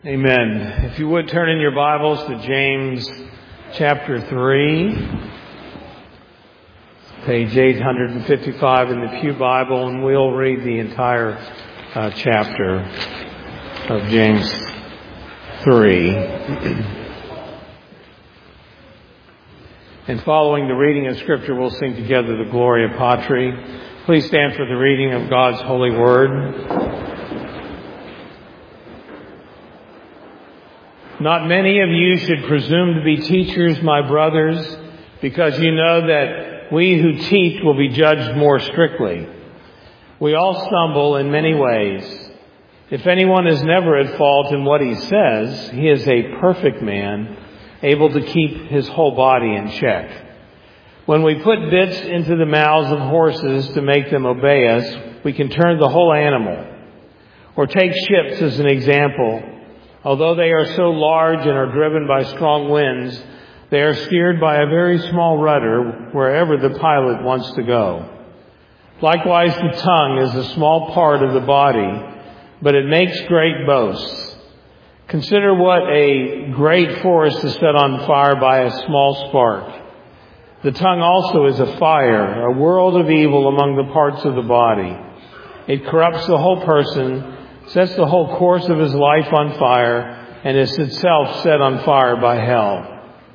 Amen. If you would turn in your Bibles to James chapter 3, page 855 in the Pew Bible, and we'll read the entire chapter of James 3. And following the reading of Scripture, we'll sing together the Gloria Patri. Please stand for the reading of God's holy word. Not many of you should presume to be teachers, my brothers, because you know that we who teach will be judged more strictly. We all stumble in many ways. If anyone is never at fault in what he says, he is a perfect man, able to keep his whole body in check. When we put bits into the mouths of horses to make them obey us, we can turn the whole animal. Or take ships as an example. Although they are so large and are driven by strong winds, they are steered by a very small rudder wherever the pilot wants to go. Likewise, the tongue is a small part of the body, but it makes great boasts. Consider what a great forest is set on fire by a small spark. The tongue also is a fire, a world of evil among the parts of the body. It corrupts the whole person, sets the whole course of his life on fire, and is itself set on fire by hell.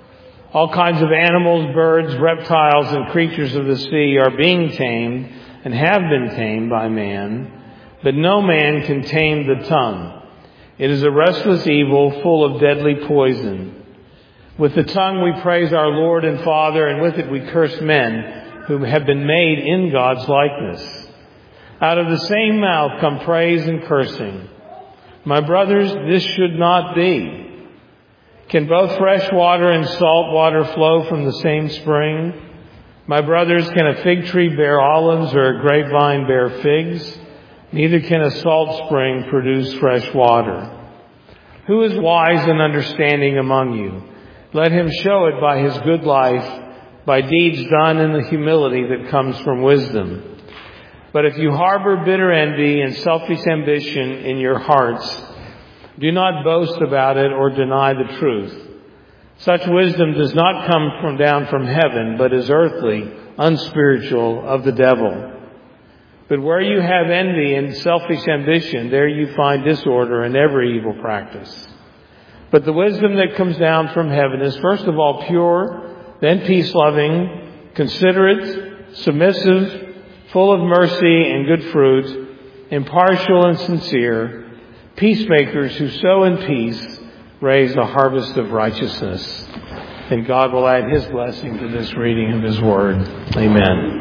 All kinds of animals, birds, reptiles, and creatures of the sea are being tamed and have been tamed by man, but no man can tame the tongue. It is a restless evil full of deadly poison. With the tongue we praise our Lord and Father, and with it we curse men who have been made in God's likeness. Out of the same mouth come praise and cursing. My brothers, this should not be. Can both fresh water and salt water flow from the same spring? My brothers, can a fig tree bear olives or a grapevine bear figs? Neither can a salt spring produce fresh water. Who is wise and understanding among you? Let him show it by his good life, by deeds done in the humility that comes from wisdom. But if you harbor bitter envy and selfish ambition in your hearts, do not boast about it or deny the truth. Such wisdom does not come down from heaven, but is earthly, unspiritual, of the devil. But where you have envy and selfish ambition, there you find disorder and every evil practice. But the wisdom that comes down from heaven is first of all pure, then peace-loving, considerate, submissive, full of mercy and good fruit, impartial and sincere, peacemakers who sow in peace raise a harvest of righteousness. And God will add His blessing to this reading of His Word. Amen.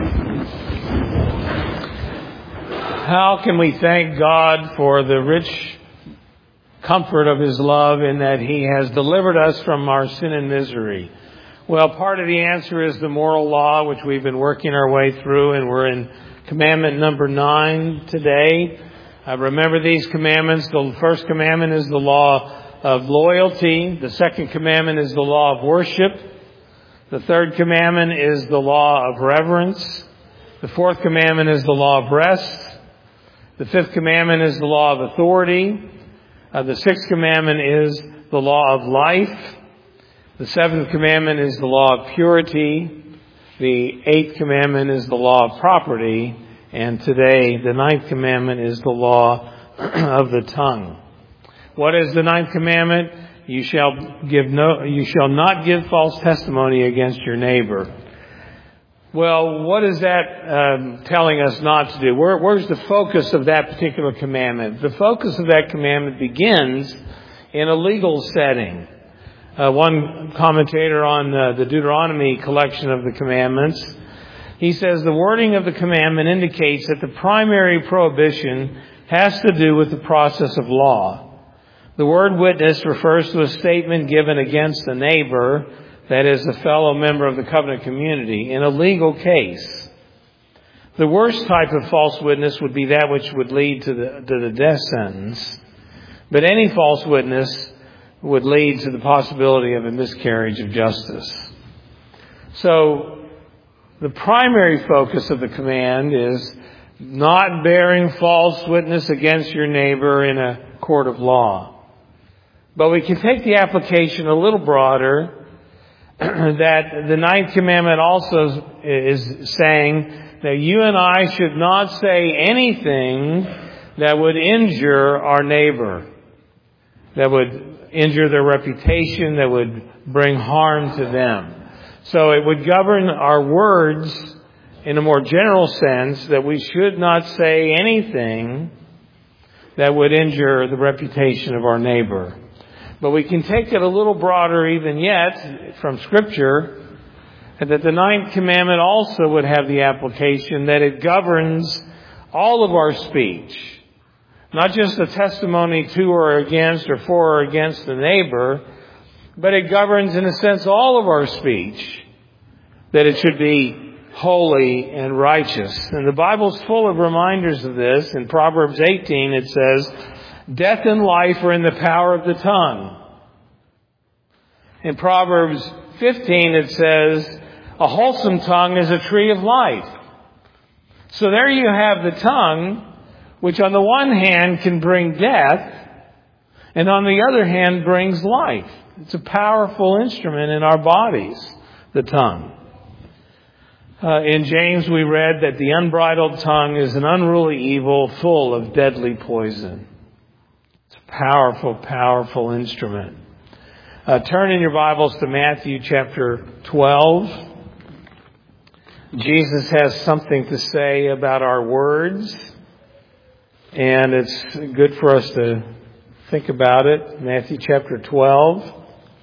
How can we thank God for the rich comfort of His love in that He has delivered us from our sin and misery? Well, part of the answer is the moral law, which we've been working our way through, and we're in commandment number 9 today. Remember these commandments. The first commandment is the law of loyalty. The second commandment is the law of worship. The third commandment is the law of reverence. The fourth commandment is the law of rest. The fifth commandment is the law of authority. The sixth commandment is the law of life. The seventh commandment is the law of purity. The eighth commandment is the law of property. And today, the ninth commandment is the law of the tongue. What is the ninth commandment? You shall not give false testimony against your neighbor. Well, what is that telling us not to do? Where's the focus of that particular commandment? The focus of that commandment begins in a legal setting. One commentator on the Deuteronomy collection of the commandments, he says the wording of the commandment indicates that the primary prohibition has to do with the process of law. The word witness refers to a statement given against a neighbor, that is, a fellow member of the covenant community, in a legal case. The worst type of false witness would be that which would lead to the death sentence. But any false witness would lead to the possibility of a miscarriage of justice. So, the primary focus of the command is not bearing false witness against your neighbor in a court of law. But we can take the application a little broader, that the ninth commandment also is saying that you and I should not say anything that would injure our neighbor, that would injure their reputation, that would bring harm to them. So it would govern our words in a more general sense, that we should not say anything that would injure the reputation of our neighbor. But we can take it a little broader even yet from Scripture, and that the ninth commandment also would have the application that it governs all of our speech. Not just the testimony to or against or for or against the neighbor, but it governs in a sense all of our speech, that it should be holy and righteous. And the Bible's full of reminders of this. In Proverbs 18 it says, death and life are in the power of the tongue. In Proverbs 15 it says, a wholesome tongue is a tree of life. So there you have the tongue, which on the one hand can bring death, and on the other hand brings life. It's a powerful instrument in our bodies, the tongue. In James we read that the unbridled tongue is an unruly evil full of deadly poison. It's a powerful, powerful instrument. Turn in your Bibles to Matthew chapter 12. Jesus has something to say about our words, and it's good for us to think about it. Matthew chapter 12.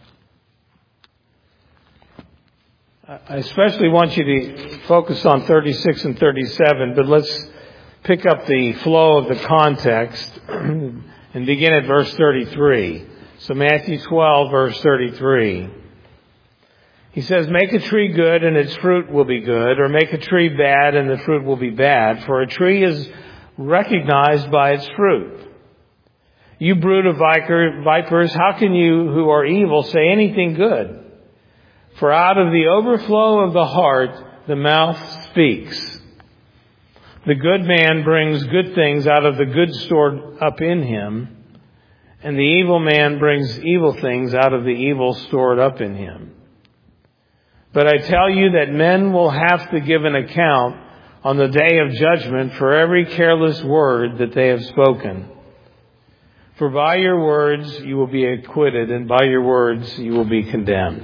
I especially want you to focus on 36 and 37, but let's pick up the flow of the context and begin at verse 33. So Matthew 12, verse 33. He says, make a tree good and its fruit will be good, or make a tree bad and the fruit will be bad, for a tree is recognized by its fruit. You brood of vipers, how can you who are evil say anything good? For out of the overflow of the heart, the mouth speaks. The good man brings good things out of the good stored up in him, and the evil man brings evil things out of the evil stored up in him. But I tell you that men will have to give an account on the day of judgment for every careless word that they have spoken. For by your words you will be acquitted, and by your words you will be condemned.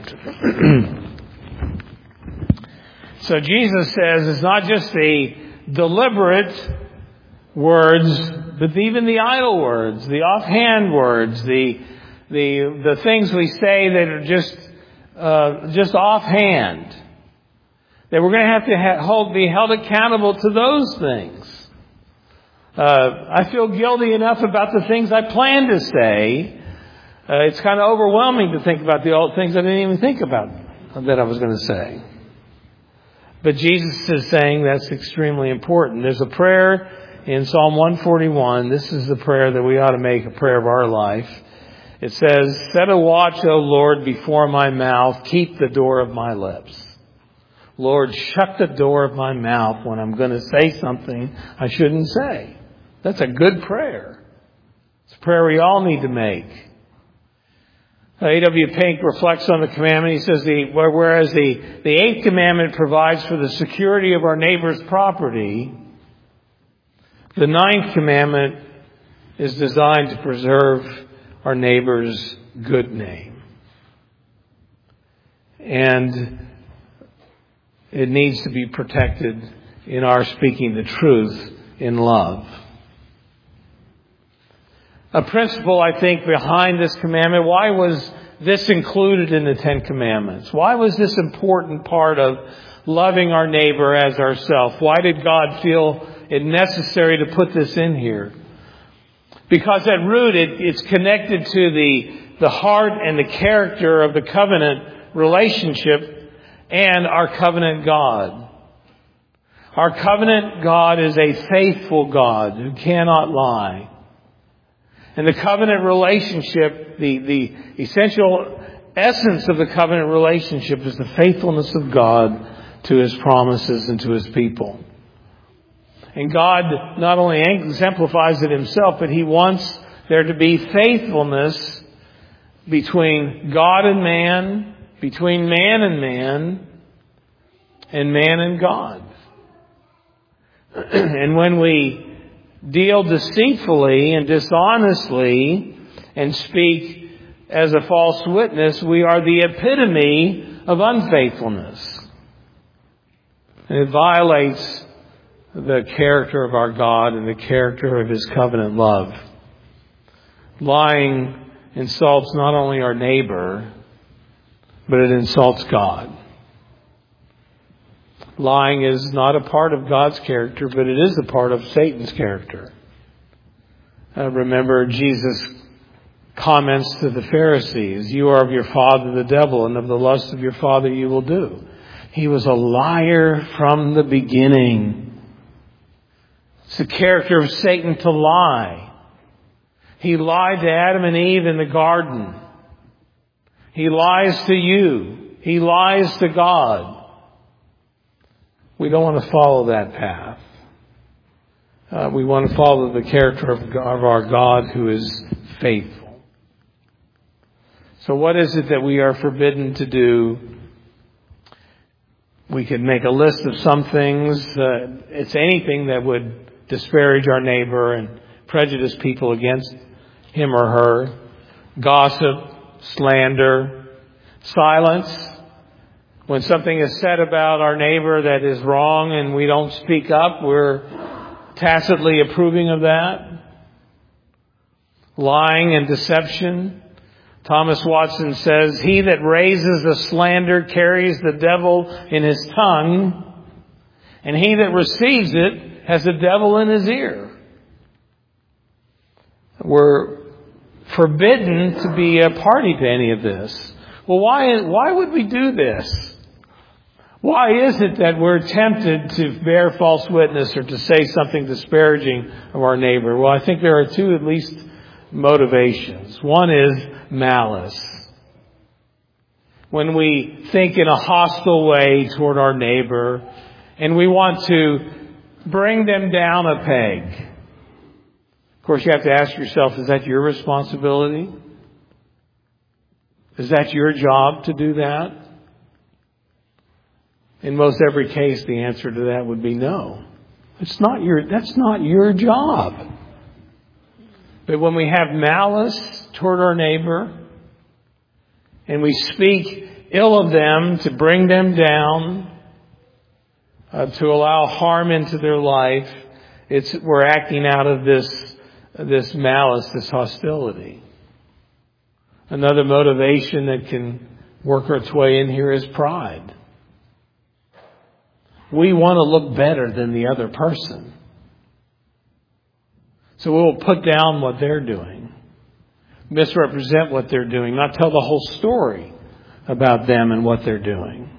So Jesus says it's not just the deliberate words, but even the idle words, the offhand words, the things we say that are just offhand. That we're going to have to be held accountable to those things. I feel guilty enough about the things I plan to say. It's kind of overwhelming to think about the old things I didn't even think about that I was going to say. But Jesus is saying that's extremely important. There's a prayer in Psalm 141. This is the prayer that we ought to make a prayer of our life. It says, set a watch, O Lord, before my mouth. Keep the door of my lips. Lord, shut the door of my mouth when I'm going to say something I shouldn't say. That's a good prayer. It's a prayer we all need to make. A.W. Pink reflects on the commandment. He says, whereas the eighth commandment provides for the security of our neighbor's property, the ninth commandment is designed to preserve our neighbor's good name. And it needs to be protected in our speaking the truth in love. A principle, I think, behind this commandment, why was this included in the Ten Commandments? Why was this important part of loving our neighbor as ourselves? Why did God feel it necessary to put this in here? Because at root, it's connected to the heart and the character of the covenant relationship and our covenant God. Our covenant God is a faithful God who cannot lie. And the covenant relationship, the essential essence of the covenant relationship is the faithfulness of God to His promises and to His people. And God not only exemplifies it Himself, but He wants there to be faithfulness between God and man, between man and man and God. And when we deal deceitfully and dishonestly and speak as a false witness, we are the epitome of unfaithfulness. And it violates the character of our God and the character of His covenant love. Lying insults not only our neighbor, but it insults God. Lying is not a part of God's character, but it is a part of Satan's character. Remember Jesus' comments to the Pharisees, "You are of your father the devil, and of the lust of your father you will do." He was a liar from the beginning. It's the character of Satan to lie. He lied to Adam and Eve in the garden. He lies to you. He lies to God. We don't want to follow that path. We want to follow the character of our God who is faithful. So what is it that we are forbidden to do? We could make a list of some things. It's anything that would disparage our neighbor and prejudice people against him or her. Gossip, slander, silence. When something is said about our neighbor that is wrong and we don't speak up, we're tacitly approving of that. Lying and deception. Thomas Watson says, "He that raises a slander carries the devil in his tongue, and he that receives it has the devil in his ear." We're forbidden to be a party to any of this. Well, why would we do this? Why is it that we're tempted to bear false witness or to say something disparaging of our neighbor? Well, I think there are two at least motivations. One is malice. When we think in a hostile way toward our neighbor and we want to bring them down a peg. Of course, you have to ask yourself, is that your responsibility? Is that your job to do that? In most every case, the answer to that would be no. That's not your job. But when we have malice toward our neighbor and we speak ill of them to bring them down, to allow harm into their life, we're acting out of this malice, this hostility. Another motivation that can work its way in here is pride. We want to look better than the other person. So we'll put down what they're doing, misrepresent what they're doing, not tell the whole story about them and what they're doing.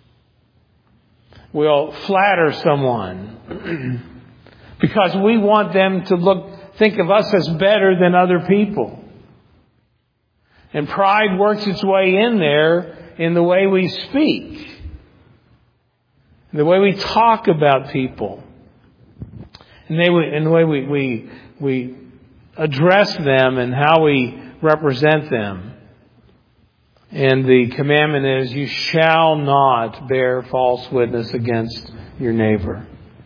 We'll flatter someone because we want them to think of us as better than other people. And pride works its way in there in the way we speak, in the way we talk about people, in the way we address them and how we represent them. And the commandment is, you shall not bear false witness against your neighbor.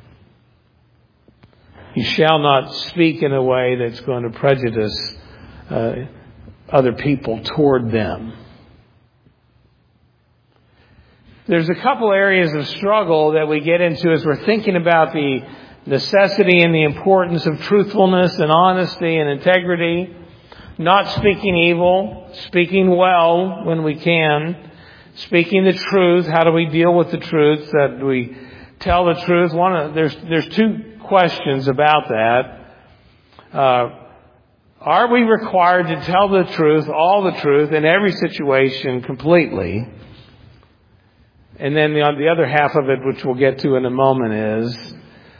You shall not speak in a way that's going to prejudice other people toward them. There's a couple areas of struggle that we get into as we're thinking about the necessity and the importance of truthfulness and honesty and integrity. Not speaking evil, speaking well when we can, speaking the truth. How do we deal with the truth? That we tell the truth. There's two questions about that. Are we required to tell the truth, all the truth, in every situation completely? And then the other half of it, which we'll get to in a moment, is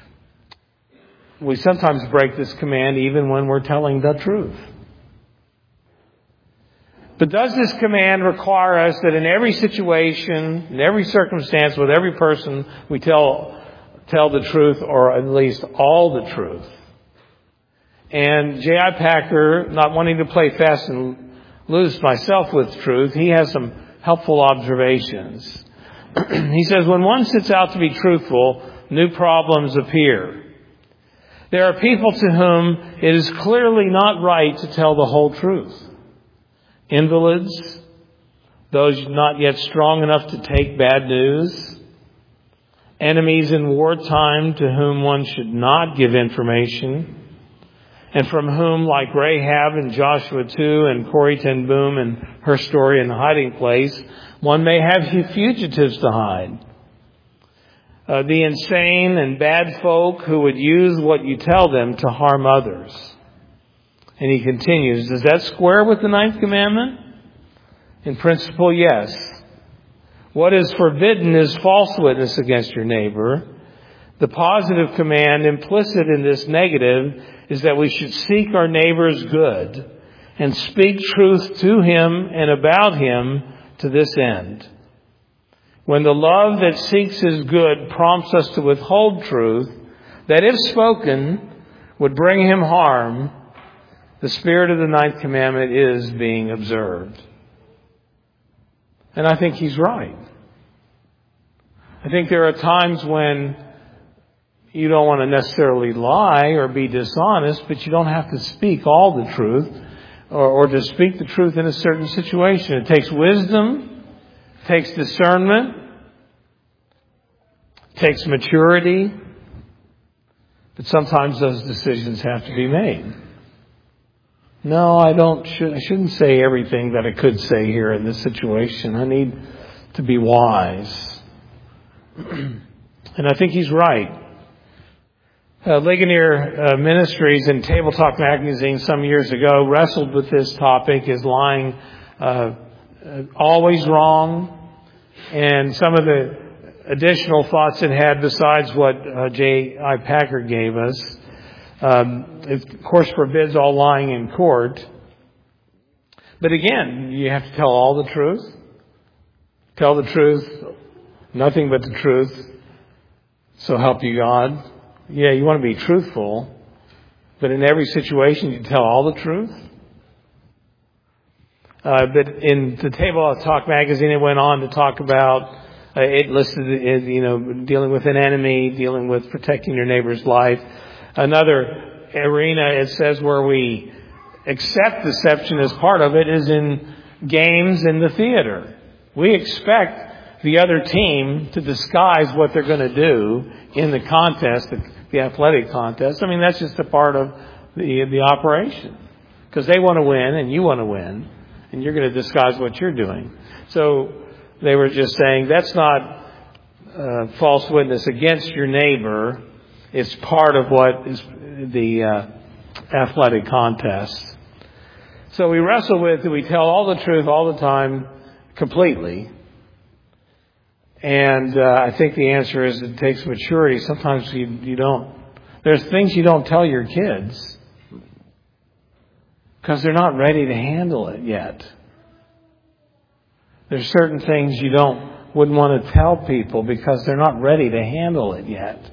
we sometimes break this command even when we're telling the truth. But does this command require us that in every situation, in every circumstance, with every person, we tell the truth, or at least all the truth? And J.I. Packer, not wanting to play fast and lose myself with truth, he has some helpful observations. He says, when one sets out to be truthful, new problems appear. There are people to whom it is clearly not right to tell the whole truth. Invalids, those not yet strong enough to take bad news, enemies in wartime to whom one should not give information, and from whom, like Rahab in Joshua 2 and Corrie ten Boom and her story in the hiding place, one may have fugitives to hide. The insane and bad folk who would use what you tell them to harm others. And he continues, does that square with the 9th commandment? In principle, yes. What is forbidden is false witness against your neighbor. The positive command implicit in this negative is that we should seek our neighbor's good and speak truth to him and about him to this end. When the love that seeks his good prompts us to withhold truth, that if spoken would bring him harm, the spirit of the 9th commandment is being observed. And I think he's right. I think there are times when you don't want to necessarily lie or be dishonest, but you don't have to speak all the truth or to speak the truth in a certain situation. It takes wisdom, it takes discernment, it takes maturity, but sometimes those decisions have to be made. No, I shouldn't say everything that I could say here in this situation. I need to be wise. And I think he's right. Ligonier Ministries in Table Talk magazine some years ago wrestled with this topic. Is lying always wrong? And some of the additional thoughts it had besides what J.I. Packer gave us. It, of course, forbids all lying in court. But again, you have to tell all the truth. Tell the truth, nothing but the truth. So help you God. Yeah, you want to be truthful. But in every situation, you tell all the truth. But in the Table Talk magazine, it went on to talk about, it listed, dealing with an enemy, dealing with protecting your neighbor's life. Another arena, it says, where we accept deception as part of it is in games in the theater. We expect the other team to disguise what they're going to do in the contest, the athletic contest. I mean, that's just a part of the operation. Because they want to win and you want to win. And you're going to disguise what you're doing. So they were just saying that's not false witness against your neighbor. It's part of what is the athletic contest. So we wrestle with, do we tell all the truth all the time completely? And I think the answer is it takes maturity. Sometimes you don't. There's things you don't tell your kids because they're not ready to handle it yet. There's certain things you wouldn't want to tell people because they're not ready to handle it yet.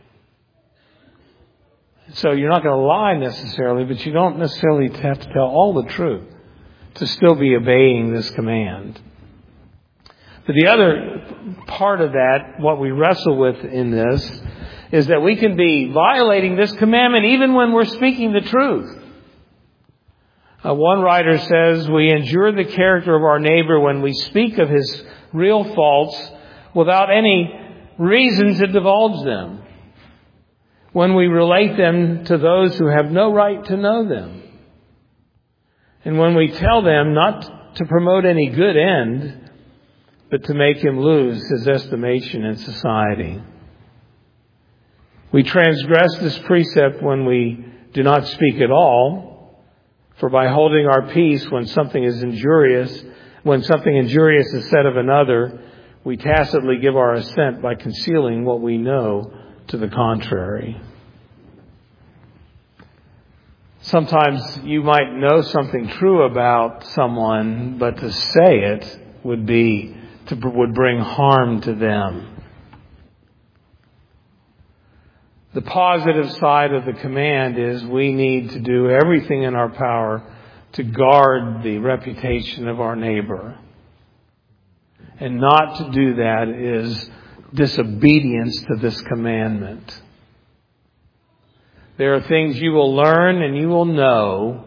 So you're not going to lie necessarily, but you don't necessarily have to tell all the truth to still be obeying this command. But the other part of that, what we wrestle with in this, is that we can be violating this commandment even when we're speaking the truth. One writer says, we endure the character of our neighbor when we speak of his real faults without any reason to divulge them. When we relate them to those who have no right to know them. And when we tell them not to promote any good end, but to make him lose his estimation in society. We transgress this precept when we do not speak at all, for by holding our peace when something injurious is said of another, we tacitly give our assent by concealing what we know to the contrary. Sometimes you might know something true about someone, but to say it would bring harm to them. The positive side of the command is we need to do everything in our power to guard the reputation of our neighbor. And not to do that is disobedience to this commandment. There are things you will learn and you will know,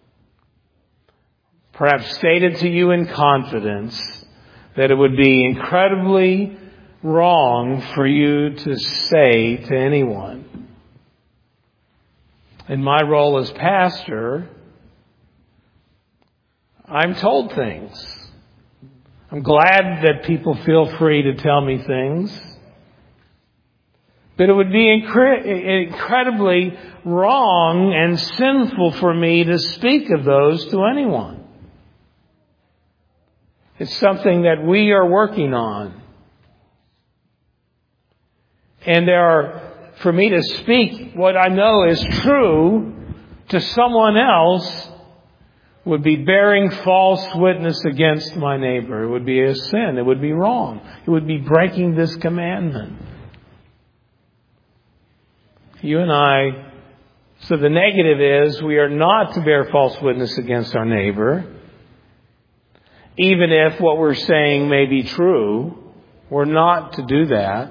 perhaps stated to you in confidence, that it would be incredibly wrong for you to say to anyone. In my role as pastor, I'm told things. I'm glad that people feel free to tell me things. But it would be incredibly wrong and sinful for me to speak of those to anyone. It's something that we are working on. And for me to speak what I know is true to someone else would be bearing false witness against my neighbor. It would be a sin. It would be wrong. It would be breaking this commandment. You and I, so the negative is we are not to bear false witness against our neighbor. Even if what we're saying may be true, we're not to do that.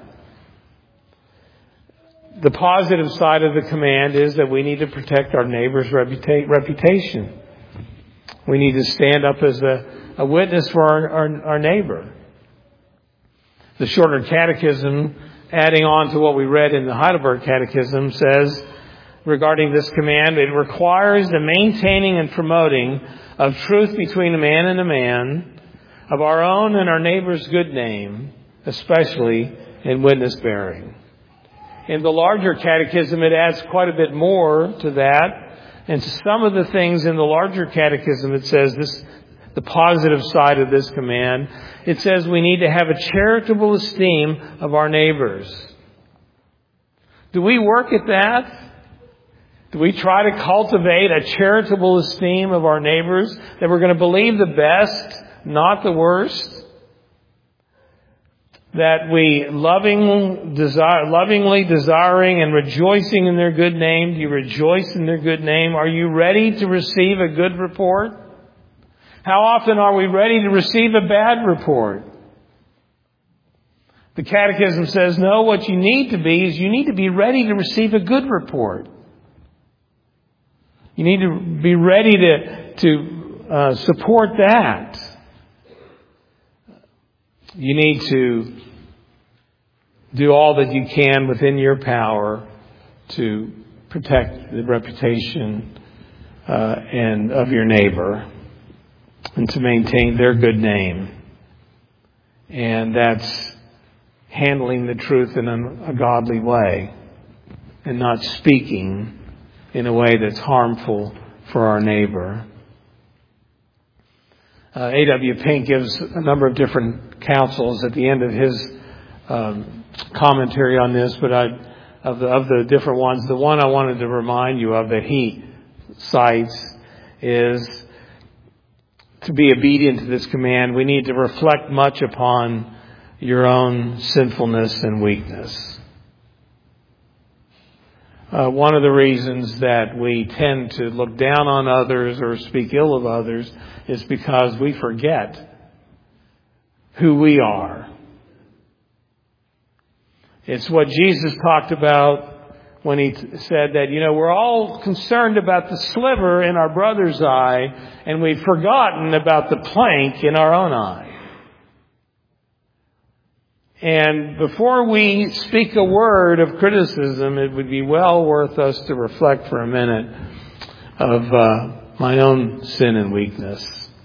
The positive side of the command is that we need to protect our neighbor's reputation. We need to stand up as a witness for our neighbor. The Shorter Catechism, adding on to what we read in the Heidelberg Catechism, says regarding this command, it requires the maintaining and promoting of truth between a man and a man, of our own and our neighbor's good name, especially in witness bearing. In the larger catechism, it adds quite a bit more to that. And some of the things in the larger catechism, it says this, the positive side of this command, it says we need to have a charitable esteem of our neighbors. Do we work at that? Do we try to cultivate a charitable esteem of our neighbors, that we're going to believe the best, not the worst? That we lovingly desiring and rejoicing in their good name. Do you rejoice in their good name? Are you ready to receive a good report? How often are we ready to receive a bad report? The Catechism says, no, what you need to be is you need to be ready to receive a good report. You need to be ready to support that. You need to do all that you can within your power to protect the reputation and of your neighbor and to maintain their good name. And that's handling the truth in a godly way and not speaking in a way that's harmful for our neighbor. A.W. Pink gives a number of different counsels at the end of his commentary on this, but of the different ones, the one I wanted to remind you of that he cites is to be obedient to this command. We need to reflect much upon your own sinfulness and weakness. One of the reasons that we tend to look down on others or speak ill of others is because we forget who we are. It's what Jesus talked about when he said that, we're all concerned about the sliver in our brother's eye, and we've forgotten about the plank in our own eye. And before we speak a word of criticism, it would be well worth us to reflect for a minute of my own sin and weakness.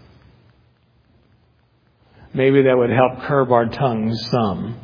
Maybe that would help curb our tongues some.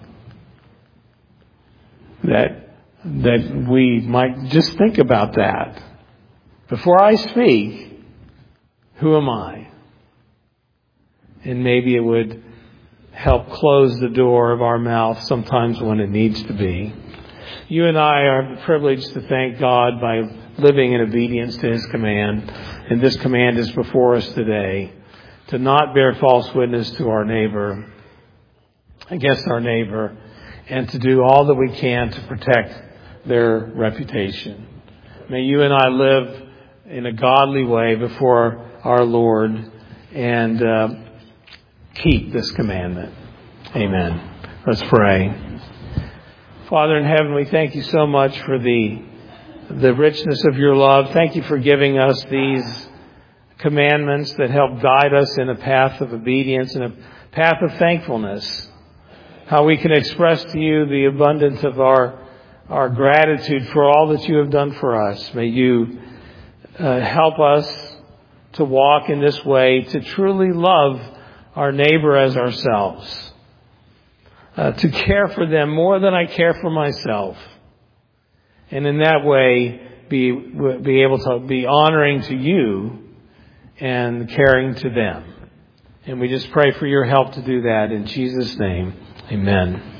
That we might just think about that. Before I speak, who am I? And maybe it would help close the door of our mouth sometimes when it needs to be. You and I are privileged to thank God by living in obedience to His command. And this command is before us today, to not bear false witness to our neighbor, against our neighbor, and to do all that we can to protect their reputation. May you and I live in a godly way before our Lord and keep this commandment. Amen. Let's pray. Father in heaven, we thank you so much for the richness of your love. Thank you for giving us these commandments that help guide us in a path of obedience and a path of thankfulness. How we can express to you the abundance of our gratitude for all that you have done for us. May you help us to walk in this way, to truly love our neighbor as ourselves, to care for them more than I care for myself. And in that way, be able to be honoring to you and caring to them. And we just pray for your help to do that in Jesus' name. Amen.